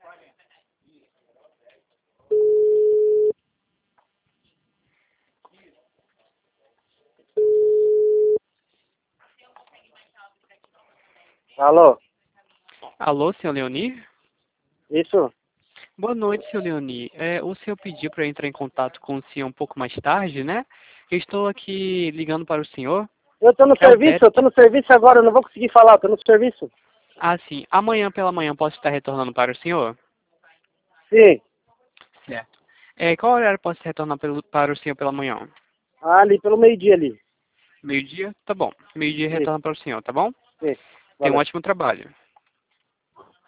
Alô? Alô, senhor Leoni? Isso? Boa noite, senhor Leoni. O senhor pediu para entrar em contato com o senhor um pouco mais tarde, né? Eu estou aqui ligando para o senhor. Eu tô no É o serviço, Derek. eu tô no serviço agora, eu não vou conseguir falar, eu tô no serviço. Ah, sim. Amanhã pela manhã posso estar retornando para o senhor? Sim. Certo. Qual horário posso retornar para o senhor pela manhã? Ah, ali pelo meio-dia ali. Meio-dia? Tá bom. Meio-dia Isso, retorna para o senhor, tá bom? isso. Tenha um Valeu. ótimo trabalho.